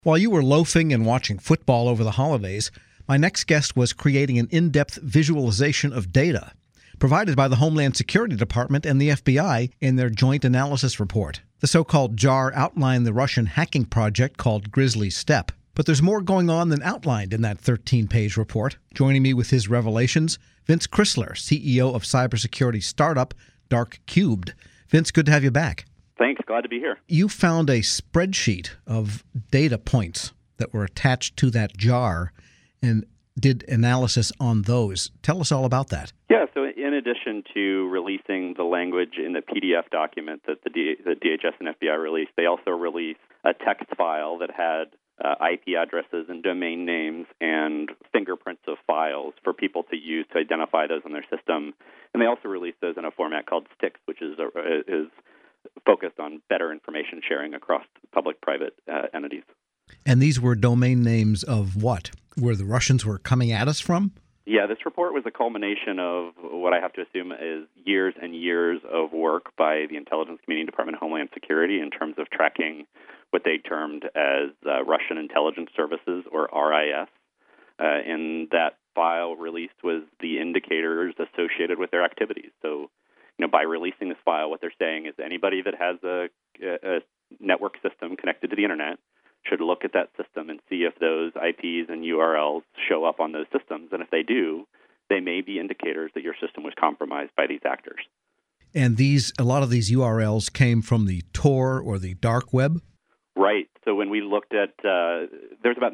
While you were loafing and watching football over the holidays, my next guest was creating an in-depth visualization of data provided by the Homeland Security Department and the FBI in their joint analysis report. The so-called JAR outlined the Russian hacking project called Grizzly Steppe. But there's more going on than outlined in that 13-page report. Joining me with his revelations, Vince Chrysler, CEO of cybersecurity startup Dark Cubed. Vince, good to have you back. Thanks. Glad to be here. You found a spreadsheet of data points that were attached to that jar and did analysis on those. Tell us all about that. Yeah, so in addition to releasing the language in the PDF document that the DHS and FBI released, they also released a text file that had IP addresses and domain names and fingerprints of files for people to use to identify those in their system. And they also released those in a format called STIX, which is focused on better information sharing across public-private entities. And these were domain names of what? Where the Russians were coming at us from? Yeah, this report was a culmination of what I have to assume is years and years of work by the Intelligence Community Department of Homeland Security in terms of tracking what they termed as Russian Intelligence Services, or RIS. And that file released was the indicators associated with their activities. So, by releasing this file, what they're saying is anybody that has a network system connected to the internet should look at that system and see if those IPs and URLs show up on those systems. And if they do, they may be indicators that your system was compromised by these actors. And a lot of these URLs came from the Tor or the dark web? Right. So when we looked at, there's about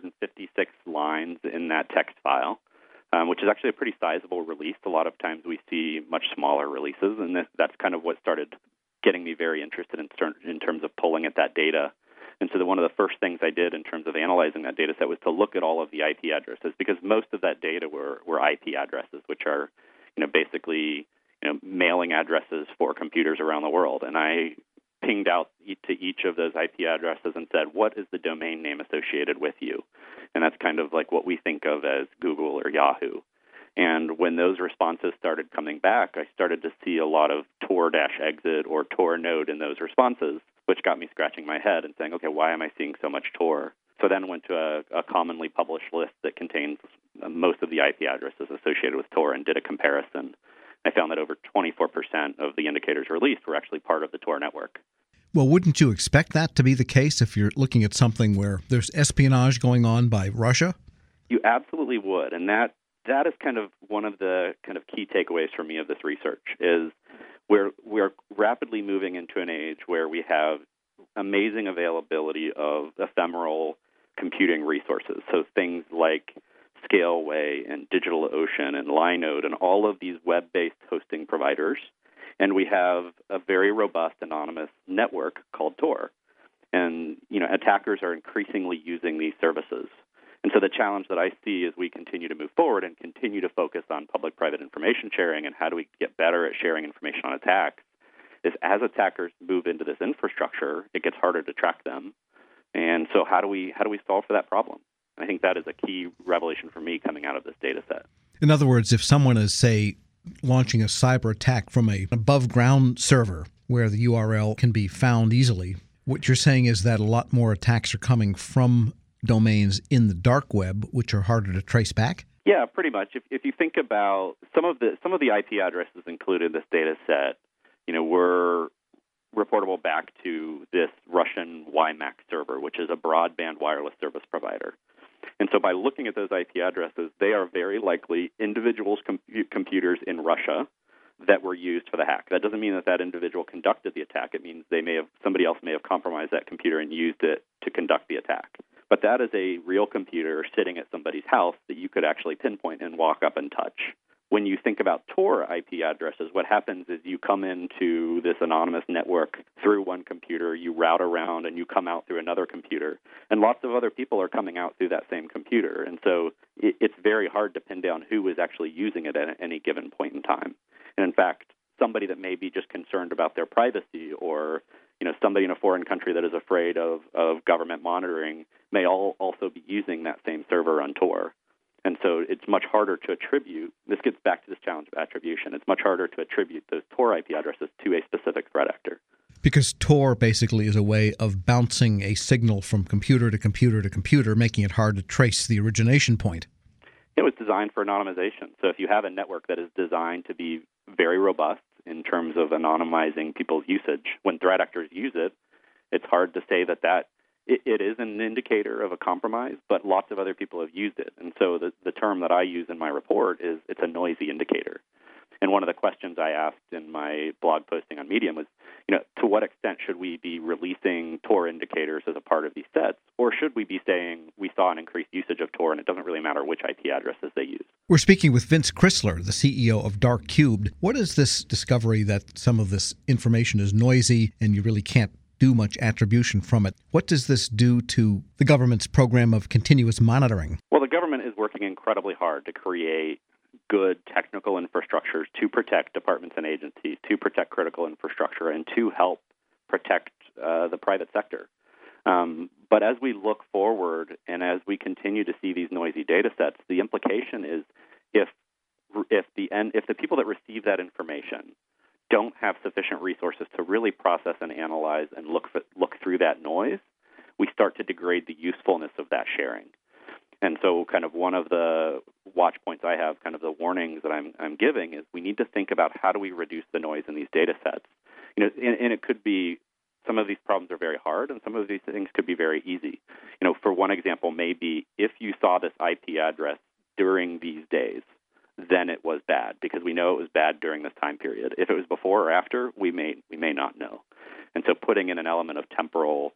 956 lines in that text file, which is actually a pretty sizable release. A lot of times we see much smaller releases, and that's kind of what started getting me very interested in terms of pulling at that data. And so one of the first things I did in terms of analyzing that data set was to look at all of the IP addresses, because most of that data were IP addresses, which are, basically, mailing addresses for computers around the world. And I pinged out to each of those IP addresses and said, what is the domain name associated with you? And that's kind of like what we think of as Google or Yahoo. And when those responses started coming back, I started to see a lot of Tor-exit or Tor node in those responses, which got me scratching my head and saying, okay, why am I seeing so much Tor? So then went to a commonly published list that contains most of the IP addresses associated with Tor and did a comparison. I found that over 24% of the indicators released were actually part of the Tor network. Well, wouldn't you expect that to be the case if you're looking at something where there's espionage going on by Russia? You absolutely would. And that is kind of one of the kind of key takeaways for me of this research is we're rapidly moving into an age where we have amazing availability of ephemeral computing resources. So things like Scaleway and DigitalOcean and Linode and all of these web-based hosting providers. And we have a very robust anonymous network called Tor. And, attackers are increasingly using these services. And so the challenge that I see as we continue to move forward and continue to focus on public-private information sharing and how do we get better at sharing information on attacks is as attackers move into this infrastructure, it gets harder to track them. And so how do we solve for that problem? I think that is a key revelation for me coming out of this data set. In other words, if someone is, say, launching a cyber attack from an above-ground server where the URL can be found easily, what you're saying is that a lot more attacks are coming from domains in the dark web, which are harder to trace back? Yeah, pretty much. If you think about some of the IP addresses included in this data set, were reportable back to this Russian WiMAX server, which is a broadband wireless service provider. And so by looking at those IP addresses, they are very likely individuals' computers in Russia that were used for the hack. That doesn't mean that individual conducted the attack. It means somebody else may have compromised that computer and used it to conduct the attack. But that is a real computer sitting at somebody's house that you could actually pinpoint and walk up and touch. When you think about Tor IP addresses, what happens is you come into this anonymous network through one computer, you route around, and you come out through another computer. And lots of other people are coming out through that same computer. And so it's very hard to pin down who is actually using it at any given point in time. And in fact, somebody that may be just concerned about their privacy or somebody in a foreign country that is afraid of government monitoring may also be using that same server on Tor. And so it's much harder to attribute, this gets back to this challenge of attribution, it's much harder to attribute those Tor IP addresses to a specific threat actor. Because Tor basically is a way of bouncing a signal from computer to computer to computer, making it hard to trace the origination point. It was designed for anonymization. So if you have a network that is designed to be very robust in terms of anonymizing people's usage, when threat actors use it, it's hard to say that it is an indicator of a compromise, but lots of other people have used it. And so the term that I use in my report is it's a noisy indicator. And one of the questions I asked in my blog posting on Medium was, to what extent should we be releasing Tor indicators as a part of these sets? Or should we be saying we saw an increased usage of Tor and it doesn't really matter which IP addresses they use? We're speaking with Vince Chrysler, the CEO of Darkcubed. What is this discovery that some of this information is noisy and you really can't do much attribution from it? What does this do to the government's program of continuous monitoring? Well, the government is working incredibly hard to create good technical infrastructures to protect departments and agencies, to protect critical infrastructure, and to help protect the private sector. But as we look forward and as we continue to see these noisy data sets, the implication is if the people that receive that information don't have sufficient resources to really process and analyze and look through that noise, we start to degrade the usefulness of that sharing. And so kind of one of the watch points I have, kind of the warnings that I'm giving, is we need to think about how do we reduce the noise in these data sets. And it could be some of these problems are very hard and some of these things could be very easy. For one example, maybe if you saw this IP address during these days, then it was bad because we know it was bad during this time period. If it was before or after, we may not know. And so putting in an element of temporal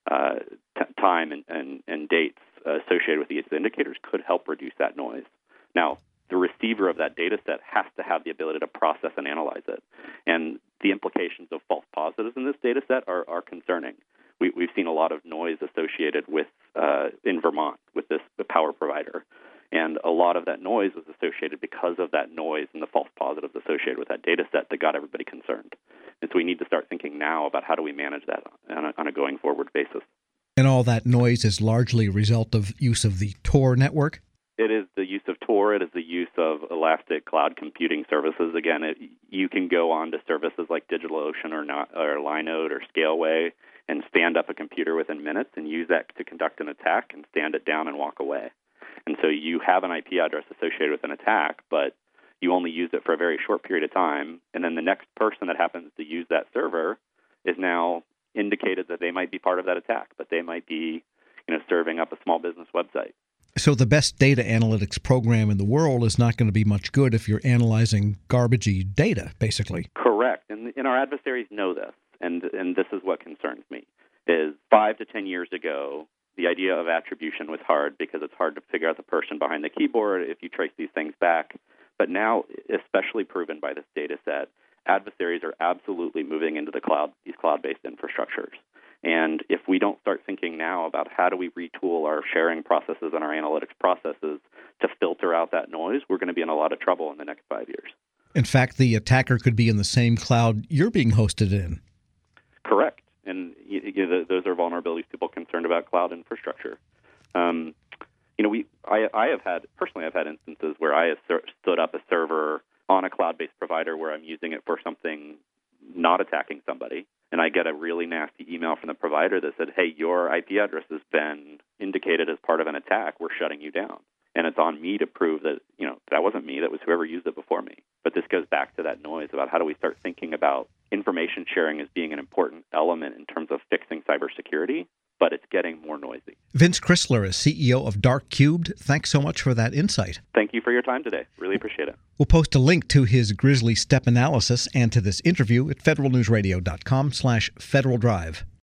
time and dates associated with these indicators could help reduce that noise. Now, the receiver of that data set has to have the ability to process and analyze it. And the implications of false positives in this data set are concerning. We've seen a lot of noise associated with, in Vermont, with the power provider. And a lot of that noise was associated because of that noise and the false positives associated with that data set that got everybody concerned. And so we need to start thinking now about how do we manage that on a going forward basis. And all that noise is largely a result of use of the Tor network? It is the use of Tor. It is the use of elastic cloud computing services. Again, you can go on to services like DigitalOcean or Linode or Scaleway and stand up a computer within minutes and use that to conduct an attack and stand it down and walk away. And so you have an IP address associated with an attack, but you only use it for a very short period of time, and then the next person that happens to use that server is now indicated that they might be part of that attack, but they might be, serving up a small business website. So the best data analytics program in the world is not going to be much good if you're analyzing garbagey data, basically. Correct. And our adversaries know this, and this is what concerns me, is 5 to 10 years ago, the idea of attribution was hard because it's hard to figure out the person behind the keyboard if you trace these things back. But now, especially proven by this data set, adversaries are absolutely moving into these cloud-based infrastructures. And if we don't start thinking now about how do we retool our sharing processes and our analytics processes to filter out that noise, we're going to be in a lot of trouble in the next 5 years. In fact, the attacker could be in the same cloud you're being hosted in. Correct. And those are vulnerabilities people concerned about cloud infrastructure. I've had instances where I have stood up a server on a cloud-based provider where I'm using it for something not attacking somebody, and I get a really nasty email from the provider that said, hey, your IP address has been indicated as part of an attack. We're shutting you down. And it's on me to prove that, that wasn't me. That was whoever used it before me. But this goes back to that noise about how do we start thinking about information sharing as being an important element in terms of fixing cybersecurity, but it's getting more noisy. Vince Chrysler is CEO of Darkcubed. Thanks so much for that insight. Thank you for your time today. Really appreciate it. We'll post a link to his Grizzly Step analysis and to this interview at federalnewsradio.com/Federal Drive.